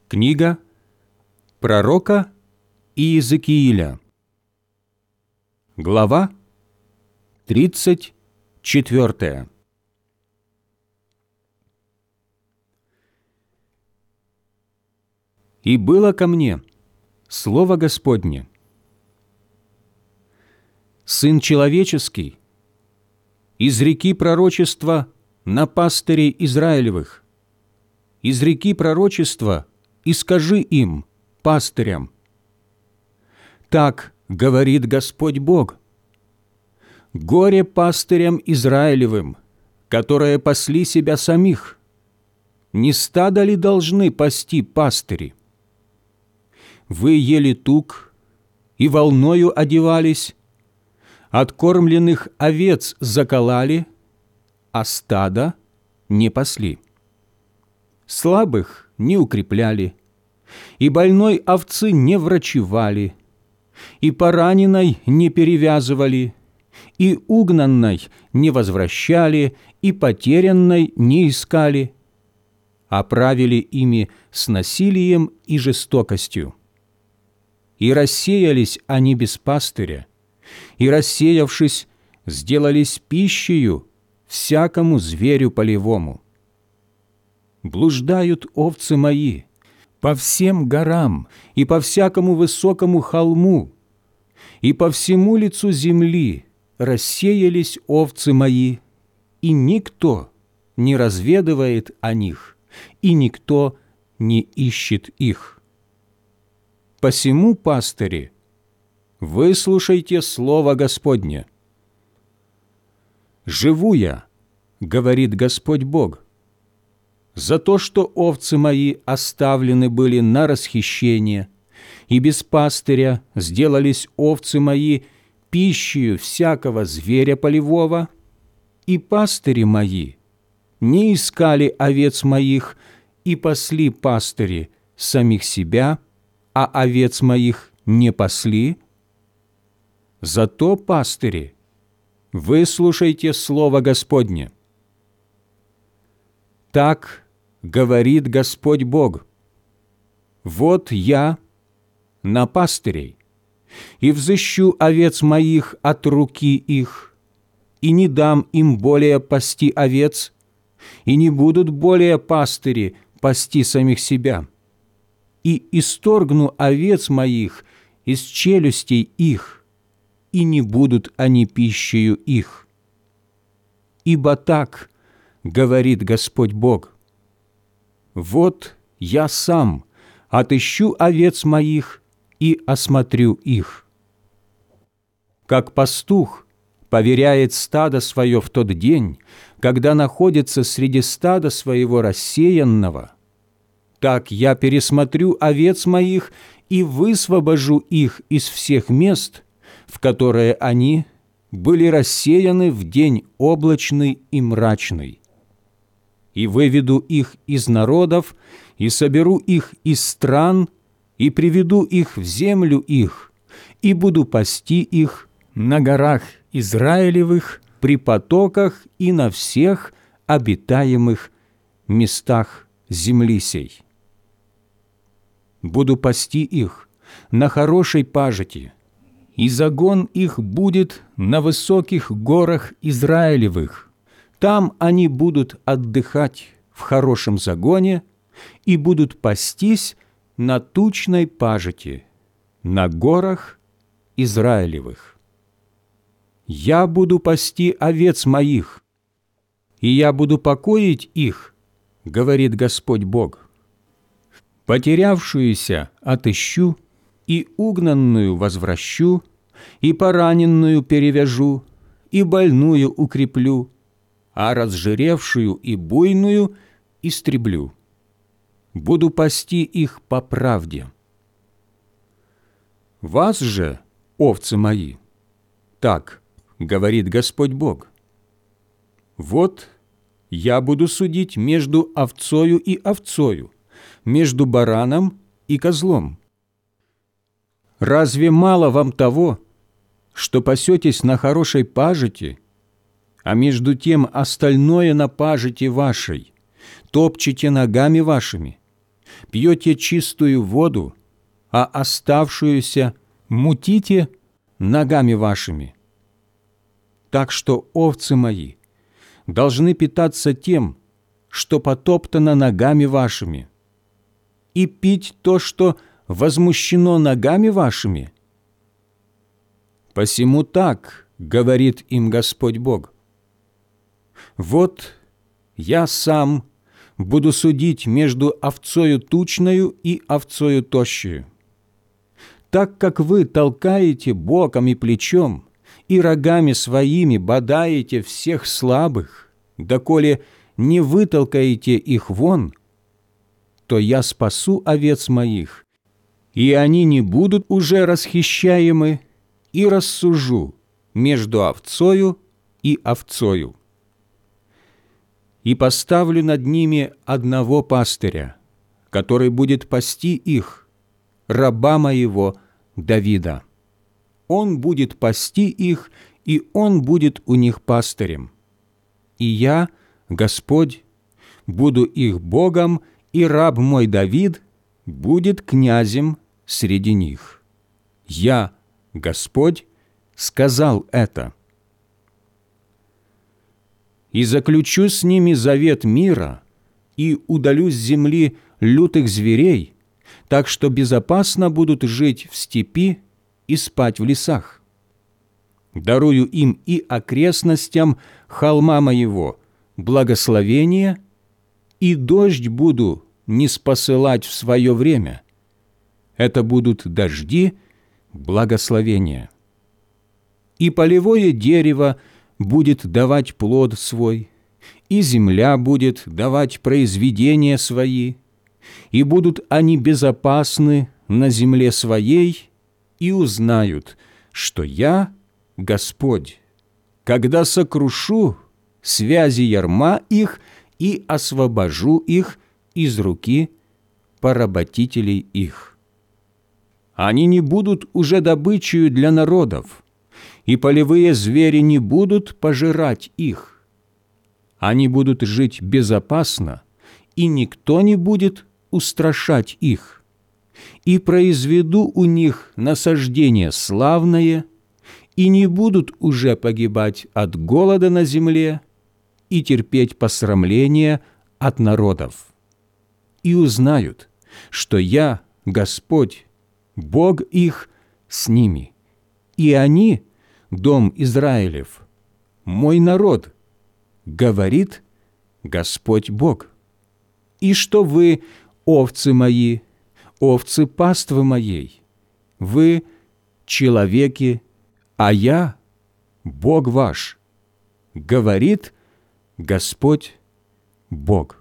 Книга пророка Иезекииля, глава 34. «И было ко мне слово Господне: Сын человеческий, изреки пророчество на пастырей Израилевых, изреки пророчество и скажи им, пастырям: так говорит Господь Бог: горе пастырям Израилевым, которые пасли себя самих. Не стадо ли должны пасти пастыри? Вы ели тук и волною одевались, откормленных овец закололи, а стада не пасли. Слабых не укрепляли, и больной овцы не врачевали, и пораненной не перевязывали, и угнанной не возвращали, и потерянной не искали, а правили ими с насилием и жестокостью. И рассеялись они без пастыря, и, рассеявшись, сделались пищею всякому зверю полевому. Блуждают овцы мои по всем горам и по всякому высокому холму, и по всему лицу земли рассеялись овцы мои, и никто не разведывает о них, и никто не ищет их. Посему, пастыри, выслушайте слово Господне. Живу я, говорит Господь Бог, за то, что овцы мои оставлены были на расхищение, и без пастыря сделались овцы мои пищею всякого зверя полевого, и пастыри мои не искали овец моих, и пасли пастыри самих себя, а овец моих не пасли. Зато, пастыри, выслушайте слово Господне. Так говорит Господь Бог: вот я на пастырей, и взыщу овец моих от руки их, и не дам им более пасти овец, и не будут более пастыри пасти самих себя, и исторгну овец моих из челюстей их, и не будут они пищею их. Ибо так говорит Господь Бог: вот я сам отыщу овец моих и осмотрю их. Как пастух поверяет стадо свое в тот день, когда находится среди стада своего рассеянного, так я пересмотрю овец моих и высвобожу их из всех мест, в которые они были рассеяны в день облачный и мрачный, и выведу их из народов, и соберу их из стран, и приведу их в землю их, и буду пасти их на горах Израилевых, при потоках и на всех обитаемых местах земли сей. Буду пасти их на хорошей пажити, и загон их будет на высоких горах Израилевых. Там они будут отдыхать в хорошем загоне и будут пастись на тучной пажити, на горах Израилевых. Я буду пасти овец моих, и я буду покоить их, говорит Господь Бог. Потерявшуюся отыщу, и угнанную возвращу, и пораненную перевяжу, и больную укреплю, а разжиревшую и буйную истреблю. Буду пасти их по правде. Вас же, овцы мои, так говорит Господь Бог: вот я буду судить между овцою и овцою, между бараном и козлом. Разве мало вам того, что пасетесь на хорошей пажити, а между тем остальное на пажити вашей топчете ногами вашими? пьете чистую воду, а оставшуюся мутите ногами вашими. Так что овцы мои должны питаться тем, что потоптано ногами вашими, и пить то, что возмущено ногами вашими. Посему так говорит им Господь Бог: вот я сам буду судить между овцою тучною и овцою тощую. Так как вы толкаете боком и плечом, и рогами своими бодаете всех слабых, доколе не вытолкаете их вон, то я спасу овец моих, и они не будут уже расхищаемы, и рассужу между овцою и овцою. И поставлю над ними одного пастыря, который будет пасти их, раба моего Давида. Он будет пасти их, и он будет у них пастырем. И я, Господь, буду их Богом, и раб мой Давид будет князем среди них. Я, Господь, сказал это. И заключу с ними завет мира, и удалю с земли лютых зверей, так что безопасно будут жить в степи и спать в лесах. Дарую им и окрестностям холма моего благословение, и дождь буду ниспосылать в свое время. Это будут дожди благословения. И полевое дерево будет давать плод свой, и земля будет давать произведения свои, и будут они безопасны на земле своей, и узнают, что я Господь, когда сокрушу связи ярма их и освобожу их из руки поработителей их. Они не будут уже добычею для народов, и полевые звери не будут пожирать их. Они будут жить безопасно, и никто не будет устрашать их. И произведу у них насаждение славное, и не будут уже погибать от голода на земле и терпеть посрамление от народов. И узнают, что я, Господь, Бог их, с ними, и они, дом Израилев, мой народ, говорит Господь Бог. И что вы, овцы мои, овцы паствы моей, вы человеки, а я Бог ваш, говорит Господь Бог.